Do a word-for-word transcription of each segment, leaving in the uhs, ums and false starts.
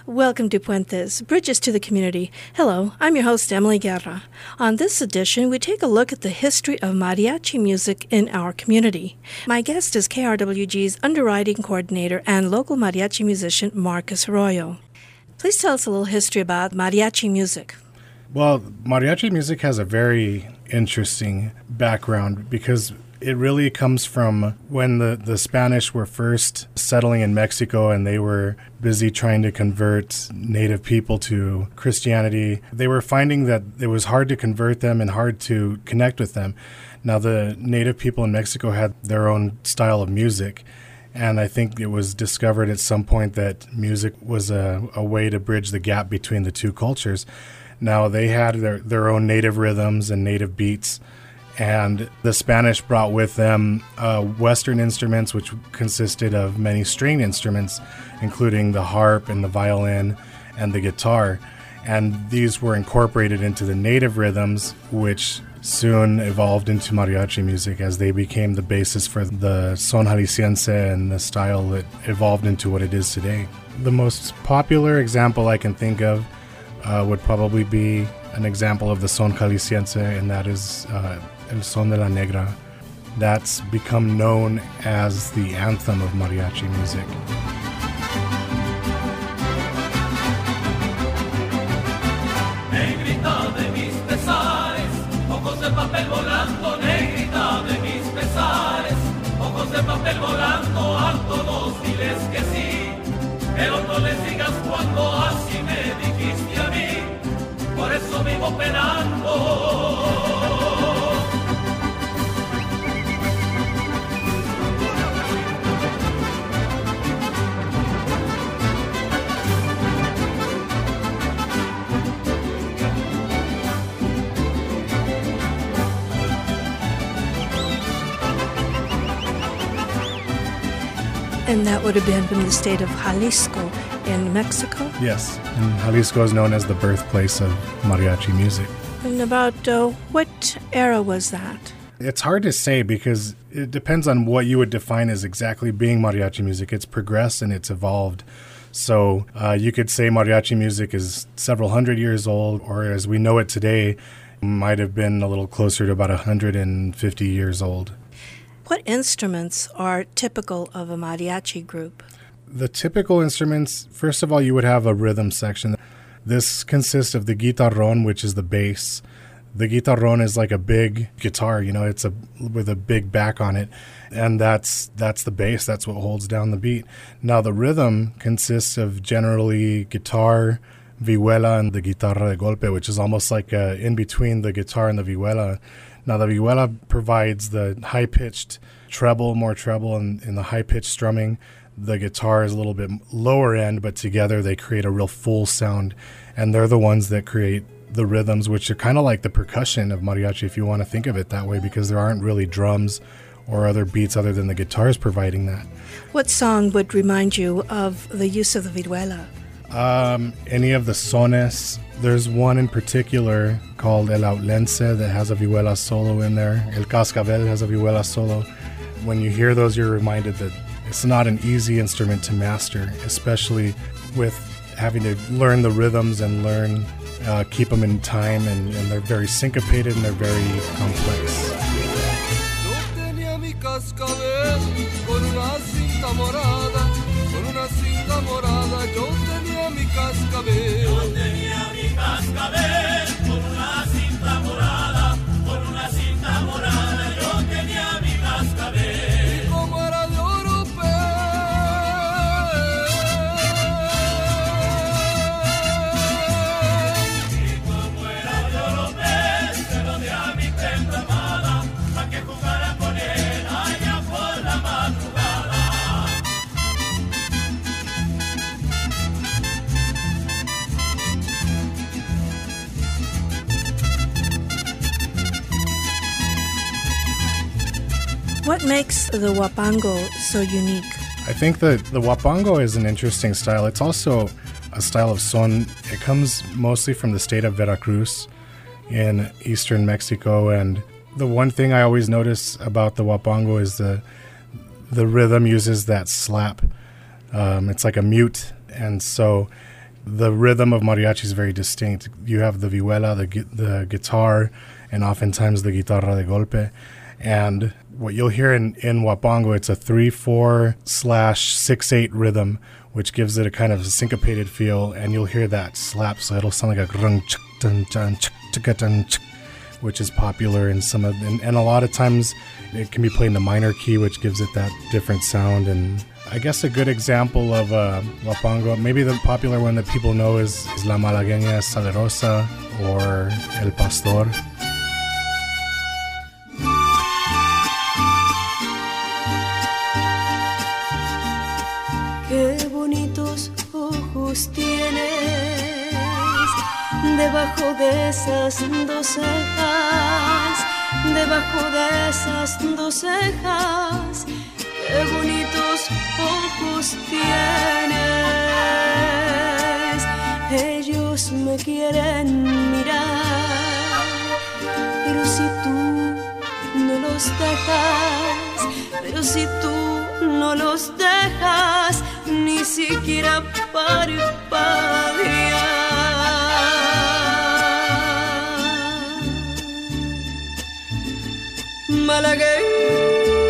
Welcome to Puentes, Bridges to the Community. Hello, I'm your host, Emily Guerra. On this edition, we take a look at the history of mariachi music in our community. My guest is K R W G's underwriting coordinator and local mariachi musician, Marcus Arroyo. Please tell us a little history about mariachi music. Well, mariachi music has a very interesting background because it really comes from when the, the Spanish were first settling in Mexico and they were busy trying to convert native people to Christianity. They were finding that it was hard to convert them and hard to connect with them. Now, the native people in Mexico had their own style of music, and I think it was discovered at some point that music was a, a way to bridge the gap between the two cultures. Now, they had their, their own native rhythms and native beats, and the Spanish brought with them uh, Western instruments, which consisted of many stringed instruments, including the harp and the violin and the guitar. And these were incorporated into the native rhythms, which soon evolved into mariachi music as they became the basis for the son jalisciense and the style that evolved into what it is today. The most popular example I can think of uh, would probably be an example of the son jalisciense, and that is uh, El Son de la Negra. That's become known as the anthem of mariachi music. Negrita de mis pesares, ojos de papel volando, negrita de mis pesares, ojos de papel volando, a todos diles que sí, pero no les digas cuando así me dijiste a mí, por eso vivo penando. And that would have been from the state of Jalisco in Mexico? Yes, and Jalisco is known as the birthplace of mariachi music. And about uh, what era was that? It's hard to say because it depends on what you would define as exactly being mariachi music. It's progressed and it's evolved. So uh, you could say mariachi music is several hundred years old, or as we know it today, might have been a little closer to about one hundred fifty years old. What instruments are typical of a mariachi group? The typical instruments, first of all, you would have a rhythm section. This consists of the guitarrón, which is the bass. The guitarrón is like a big guitar, you know, it's a with a big back on it, and that's that's the bass. That's what holds down the beat. Now, the rhythm consists of generally guitar, vihuela, and the guitarra de golpe, which is almost like uh, in between the guitar and the vihuela. Now, the vihuela provides the high-pitched treble, more treble, and, and the high-pitched strumming. The guitar is a little bit lower end, but together they create a real full sound, and they're the ones that create the rhythms, which are kind of like the percussion of mariachi, if you want to think of it that way, because there aren't really drums or other beats other than the guitars providing that. What song would remind you of the use of the vihuela? Um, any of the sones. There's one in particular called El Autlense that has a vihuela solo in there. El Cascabel has a vihuela solo. When you hear those, you're reminded that it's not an easy instrument to master, especially with having to learn the rhythms and learn, uh, keep them in time, and, and they're very syncopated and they're very complex. Yo tenía mi cascabel con una cinta morada, con una cinta morada, yo tenía mi cascabel. Yo tenía mi cascabel con una cinta morada, con una cinta morada, yo tenía mi cascabel. Y como era de europeo, y como era de europeo, se lo di a mi tempra amada, pa' que jugara con él allá por la madrugada. What makes the huapango so unique? I think that the huapango is an interesting style. It's also a style of son. It comes mostly from the state of Veracruz in eastern Mexico, and the one thing I always notice about the huapango is the the rhythm uses that slap. Um, it's like a mute, and so the rhythm of mariachi is very distinct. You have the vihuela, the gu- the guitar, and oftentimes the guitarra de golpe. And what you'll hear in, in Huapango, it's a three four slash six eight rhythm, which gives it a kind of syncopated feel. And you'll hear that slap, so it'll sound like a grung chuk dun dun chuk chuk dun chuk, which is popular in some of, and, and a lot of times it can be played in the minor key, which gives it that different sound. And I guess a good example of uh, Huapango, maybe the popular one that people know is, is La Malagueña Salerosa or El Pastor. Qué bonitos ojos tienes debajo de esas dos cejas, debajo de esas dos cejas. Qué bonitos ojos tienes. Ellos me quieren mirar, pero si tú no los dejas, pero si tú no los dejas, ni siquiera parpadear. Malagueña,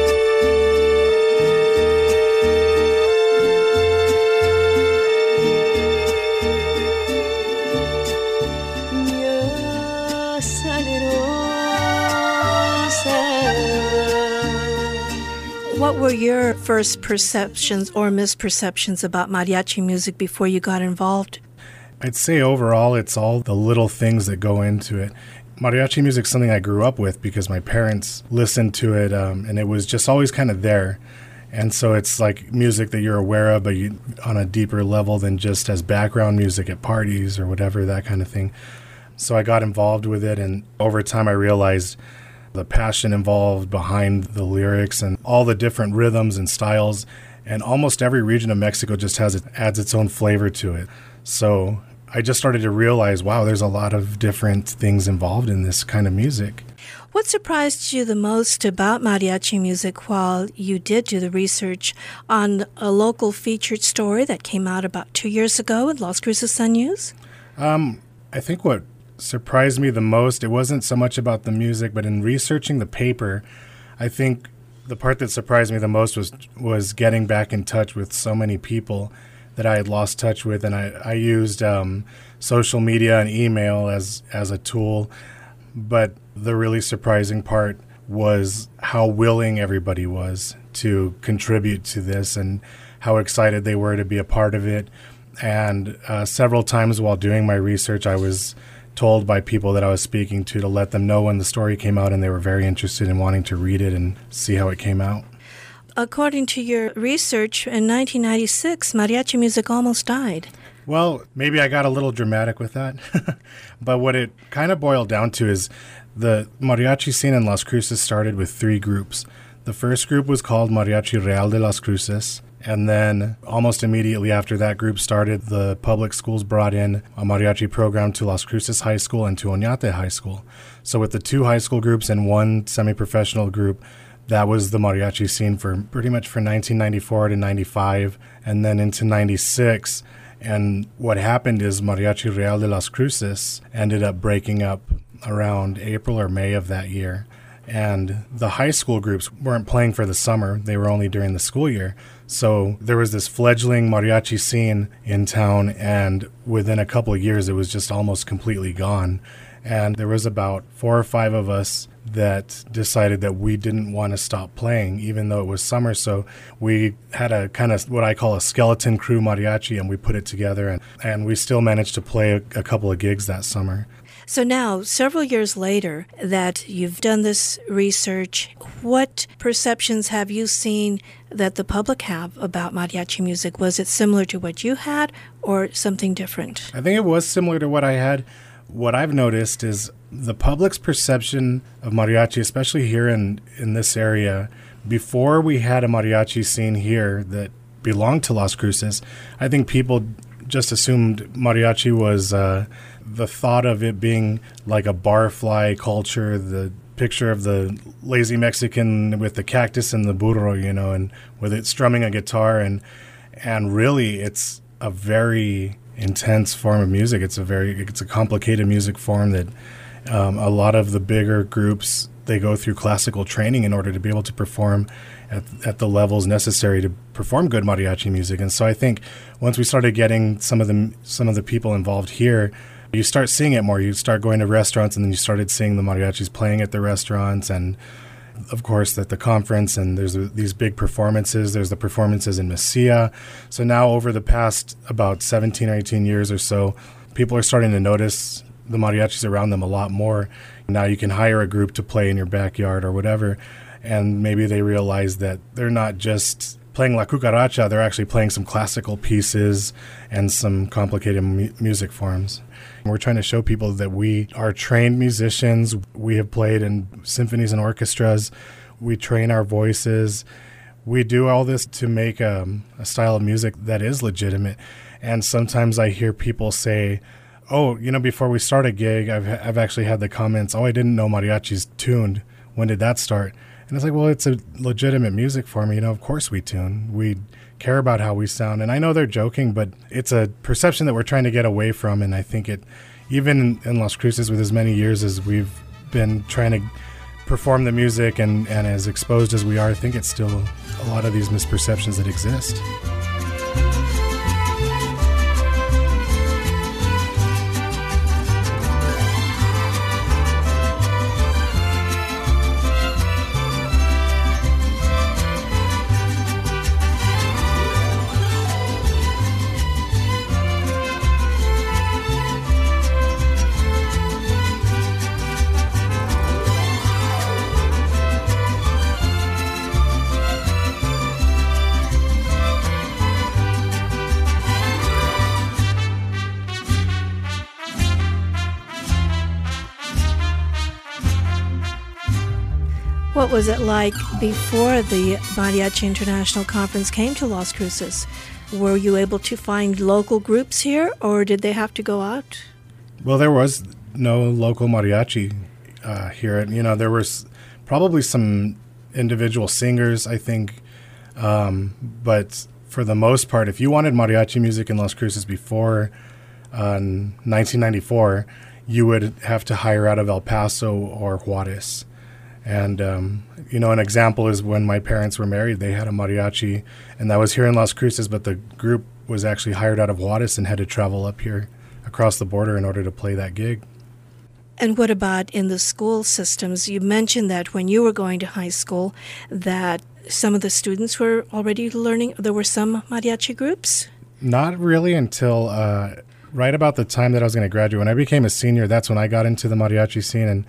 what were your first perceptions or misperceptions about mariachi music before you got involved? I'd say overall it's all the little things that go into it. Mariachi music is something I grew up with because my parents listened to it, um, and it was just always kind of there. And so it's like music that you're aware of, but you, on a deeper level than just as background music at parties or whatever, that kind of thing. So I got involved with it, and over time I realized the passion involved behind the lyrics and all the different rhythms and styles. And almost every region of Mexico just has it, adds its own flavor to it. So I just started to realize, wow, there's a lot of different things involved in this kind of music. What surprised you the most about mariachi music while you did do the research on a local featured story that came out about two years ago in Las Cruces Sun News? Um, I think what surprised me the most, it wasn't so much about the music, but in researching the paper, I think the part that surprised me the most was was getting back in touch with so many people that I had lost touch with. And I, I used um, social media and email as, as a tool. But the really surprising part was how willing everybody was to contribute to this and how excited they were to be a part of it. And uh, several times while doing my research, I was told by people that I was speaking to to let them know when the story came out, and they were very interested in wanting to read it and see how it came out. According to your research, in nineteen ninety-six, mariachi music almost died. Well, maybe I got a little dramatic with that. But what it kind of boiled down to is the mariachi scene in Las Cruces started with three groups. The first group was called Mariachi Real de Las Cruces. And then almost immediately after that group started, the public schools brought in a mariachi program to Las Cruces High School and to Oñate High School. So with the two high school groups and one semi-professional group, that was the mariachi scene for pretty much for nineteen ninety-four to ninety-five and then into ninety-six. And what happened is Mariachi Real de Las Cruces ended up breaking up around April or May of that year. And the high school groups weren't playing for the summer. They were only during the school year. So there was this fledgling mariachi scene in town, and within a couple of years, it was just almost completely gone. And there was about four or five of us that decided that we didn't want to stop playing, even though it was summer. So we had a kind of what I call a skeleton crew mariachi, and we put it together, and, and we still managed to play a, a couple of gigs that summer. So now, several years later that you've done this research, what perceptions have you seen that the public have about mariachi music? Was it similar to what you had or something different? I think it was similar to what I had. What I've noticed is the public's perception of mariachi, especially here in, in this area, before we had a mariachi scene here that belonged to Las Cruces, I think people just assumed mariachi was uh, the thought of it being like a barfly culture, the picture of the lazy Mexican with the cactus and the burro, you know, and with it strumming a guitar. And, and really, it's a very intense form of music. It's a very it's a complicated music form that um, a lot of the bigger groups, they go through classical training in order to be able to perform at, at the levels necessary to perform good mariachi music. And so I think once we started getting some of the some of the people involved here, you start seeing it more. You start going to restaurants, and then you started seeing the mariachis playing at the restaurants, and of course at the conference, and there's a, these big performances. There's the performances in Mesilla. So now over the past about seventeen or eighteen years or so, people are starting to notice the mariachis around them a lot more. Now you can hire a group to play in your backyard or whatever, and maybe they realize that they're not just playing La Cucaracha, they're actually playing some classical pieces and some complicated mu- music forms. We're trying to show people that we are trained musicians. We have played in symphonies and orchestras. We train our voices. We do all this to make um, a style of music that is legitimate. And sometimes I hear people say, oh, you know, before we start a gig, I've I've actually had the comments, oh, I didn't know mariachi's tuned. When did that start? And it's like, well, it's a legitimate music form. You know, of course we tune. We care about how we sound. And I know they're joking, but it's a perception that we're trying to get away from. And I think it, even in, in Las Cruces, with as many years as we've been trying to perform the music and, and as exposed as we are, I think it's still a lot of these misperceptions that exist. What was it like before the Mariachi International Conference came to Las Cruces? Were you able to find local groups here, or did they have to go out? Well, there was no local mariachi uh, here. You know, there was probably some individual singers, I think, um, but for the most part, if you wanted mariachi music in Las Cruces before uh, nineteen ninety-four, you would have to hire out of El Paso or Juarez. And, um, you know, an example is when my parents were married, they had a mariachi, and that was here in Las Cruces, but the group was actually hired out of Juarez and had to travel up here across the border in order to play that gig. And what about in the school systems? You mentioned that when you were going to high school, that some of the students were already learning, there were some mariachi groups? Not really until uh, right about the time that I was going to graduate. When I became a senior, that's when I got into the mariachi scene, and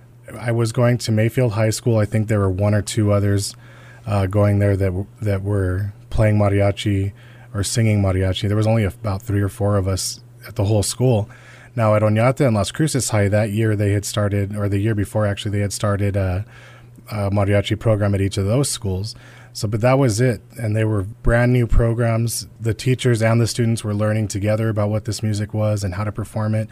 I was going to Mayfield High School. I think there were one or two others uh, going there that w- that were playing mariachi or singing mariachi. There was only about three or four of us at the whole school. Now at Oñate and Las Cruces High, that year they had started, or the year before actually, they had started a, a mariachi program at each of those schools. So, but that was it, and they were brand new programs. The teachers and the students were learning together about what this music was and how to perform it.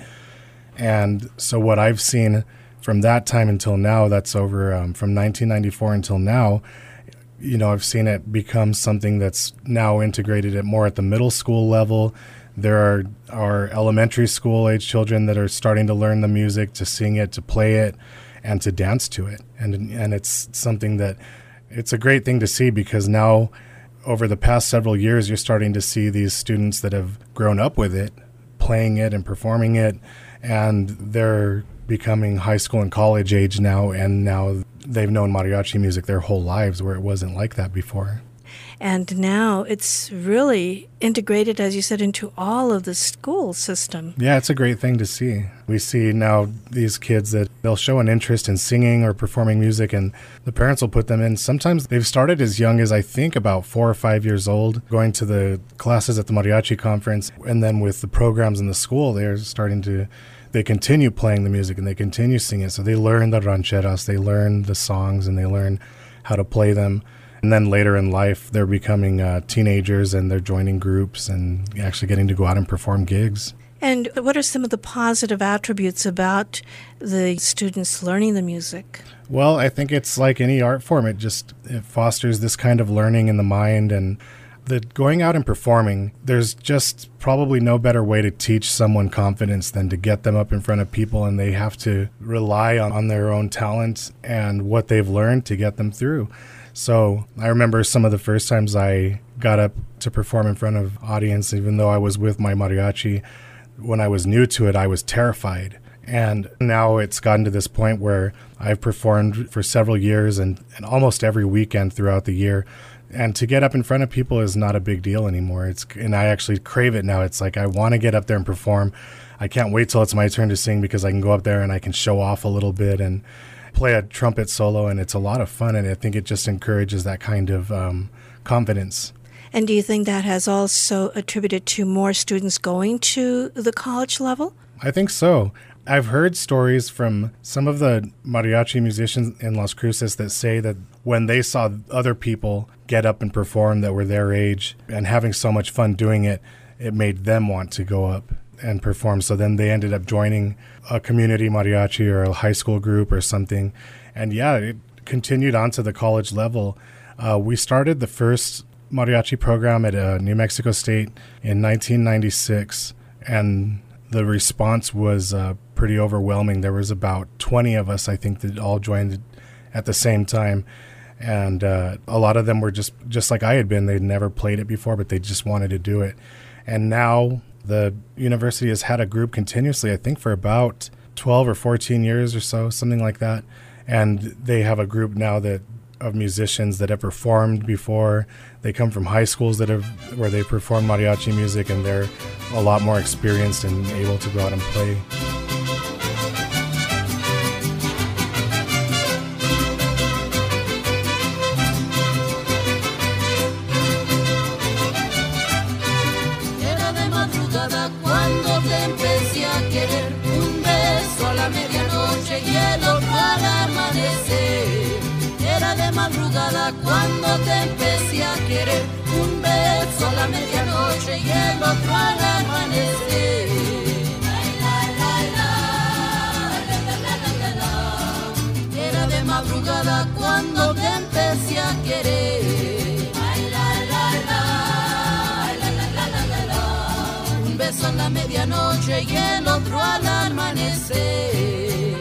And so what I've seen from that time until now, that's over um, from nineteen ninety-four until now, you know, I've seen it become something that's now integrated at more at the middle school level. There are, are elementary school age children that are starting to learn the music, to sing it, to play it, and to dance to it. And and it's something that, it's a great thing to see, because now over the past several years, you're starting to see these students that have grown up with it, playing it and performing it, and they're becoming high school and college age now, and now they've known mariachi music their whole lives, where it wasn't like that before. And now it's really integrated, as you said, into all of the school system. Yeah, it's a great thing to see. We see now these kids that they'll show an interest in singing or performing music, and the parents will put them in. Sometimes they've started as young as, I think, about four or five years old, going to the classes at the mariachi conference, and then with the programs in the school, they're starting to they continue playing the music and they continue singing. So they learn the rancheras, they learn the songs, and they learn how to play them. And then later in life, they're becoming uh, teenagers, and they're joining groups and actually getting to go out and perform gigs. And what are some of the positive attributes about the students learning the music? Well, I think it's like any art form. It just it fosters this kind of learning in the mind. And that going out and performing, there's just probably no better way to teach someone confidence than to get them up in front of people, and they have to rely on, on their own talent and what they've learned to get them through. So I remember some of the first times I got up to perform in front of audience, even though I was with my mariachi. When I was new to it, I was terrified. And now it's gotten to this point where I've performed for several years and, and almost every weekend throughout the year. And to get up in front of people is not a big deal anymore. It's and I actually crave it now. It's like I want to get up there and perform. I can't wait till it's my turn to sing because I can go up there and I can show off a little bit and play a trumpet solo. And it's a lot of fun. And I think it just encourages that kind of um, confidence. And do you think that has also attributed to more students going to the college level? I think so. I've heard stories from some of the mariachi musicians in Las Cruces that say that when they saw other people get up and perform that were their age and having so much fun doing it, it made them want to go up and perform. So then they ended up joining a community mariachi or a high school group or something. And yeah, it continued on to the college level. Uh, we started the first mariachi program at uh, New Mexico State in nineteen ninety-six, and the response was uh, pretty overwhelming. There was about twenty of us, I think, that all joined at the same time. And uh, a lot of them were just, just like I had been. They'd never played it before, but they just wanted to do it. And now the university has had a group continuously, I think, for about twelve or fourteen years or so, something like that. And they have a group now that of musicians that have performed before. They come from high schools that have where they perform mariachi music, and they're a lot more experienced and able to go out and play. Era de madrugada cuando te empecé a querer, un beso a la medianoche y el otro al amanecer. Era de madrugada cuando te empecé a querer, un beso a la medianoche y el otro al amanecer. Era de madrugada cuando te empecé a querer, un beso a la medianoche y el otro al amanecer.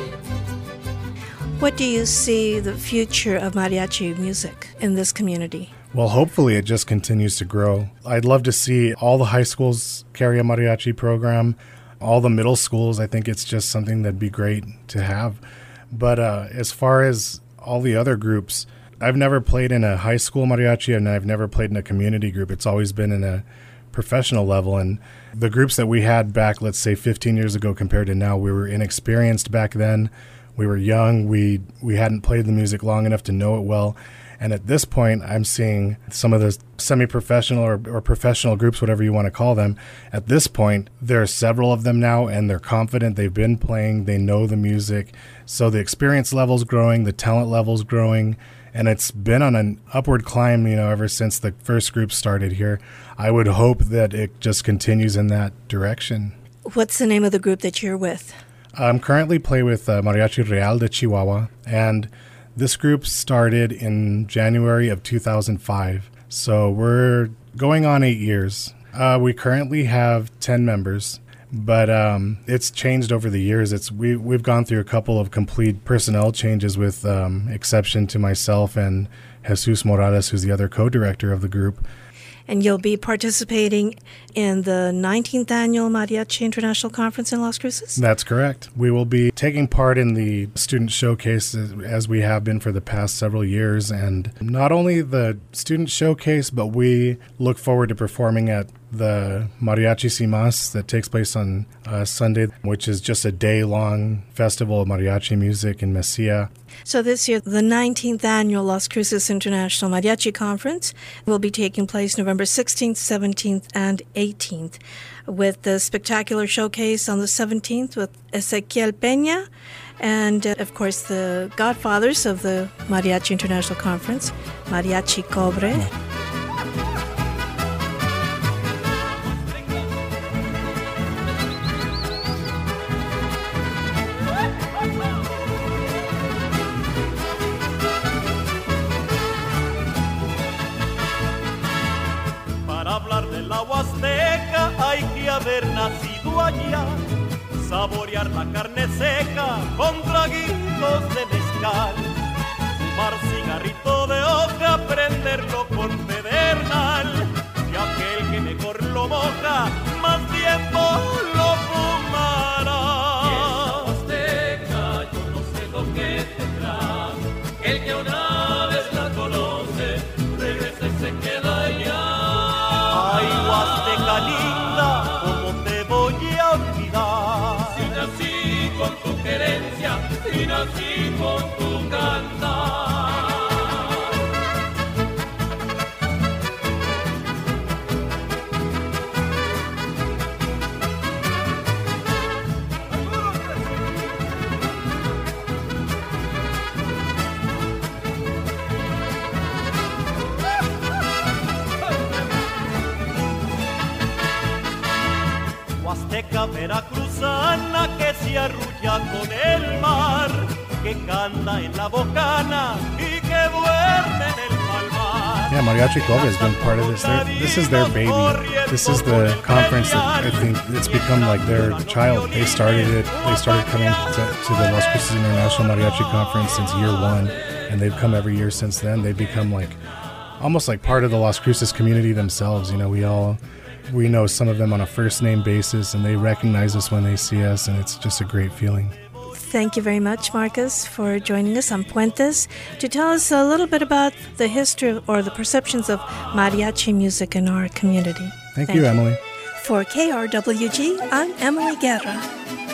What do you see the future of mariachi music in this community? Well, hopefully it just continues to grow. I'd love to see all the high schools carry a mariachi program, all the middle schools. I think it's just something that'd be great to have. But uh, as far as all the other groups, I've never played in a high school mariachi, and I've never played in a community group. It's always been in a professional level. And the groups that we had back, let's say fifteen years ago compared to now, we were inexperienced back then. We were young. We we hadn't played the music long enough to know it well. And at this point, I'm seeing some of the semi-professional or, or professional groups, whatever you want to call them. At this point, there are several of them now, and they're confident. They've been playing. They know the music. So the experience level's growing. The talent level's growing. And it's been on an upward climb, you know, ever since the first group started here. I would hope that it just continues in that direction. What's the name of the group that you're with? I'm currently play with uh, Mariachi Real de Chihuahua, and this group started in January of two thousand five. So we're going on eight years. Uh, we currently have ten members, but um, it's changed over the years. It's we, we've gone through a couple of complete personnel changes with um, exception to myself and Jesus Morales, who's the other co-director of the group. And you'll be participating in the nineteenth Annual Mariachi International Conference in Las Cruces? That's correct. We will be taking part in the student showcase as we have been for the past several years. And not only the student showcase, but we look forward to performing at the Mariachi Simas that takes place on uh, Sunday, which is just a day-long festival of mariachi music in Mesilla. So this year, the nineteenth Annual Las Cruces International Mariachi Conference will be taking place November sixteenth, seventeenth, and eighteenth, with the spectacular showcase on the seventeenth with Ezequiel Peña and, uh, of course, the godfathers of the Mariachi International Conference, Mariachi Cobre. Mm. sido allá, saborear la carne seca con traguitos de mezcal, fumar cigarrito de hoja, prenderlo con pedernal, y aquel que mejor lo moja, más tiempo lo fumará. El que una vez la conoce, regresa y se queda allá. Ay, Huasteca linda, ¿cómo te voy a olvidar? Si nací con tu querencia, si nací con tu cantar. Huasteca veracruzana que se arrulla con el mar, que canta en la bocana y que duerme en el palmar. Yeah, Mariachi Cove has been part of this. They're, this is their baby. This is the conference that I think it's become like their child. They started it. They started coming to, to the Las Cruces International Mariachi Conference since year one, and they've come every year since then. They've become like almost like part of the Las Cruces community themselves. You know, we all we know some of them on a first name basis, and they recognize us when they see us, and it's just a great feeling. Thank you very much, Marcus, for joining us on Puentes to tell us a little bit about the history or the perceptions of mariachi music in our community. Thank, Thank you, you, Emily. For K R W G, I'm Emily Guerra.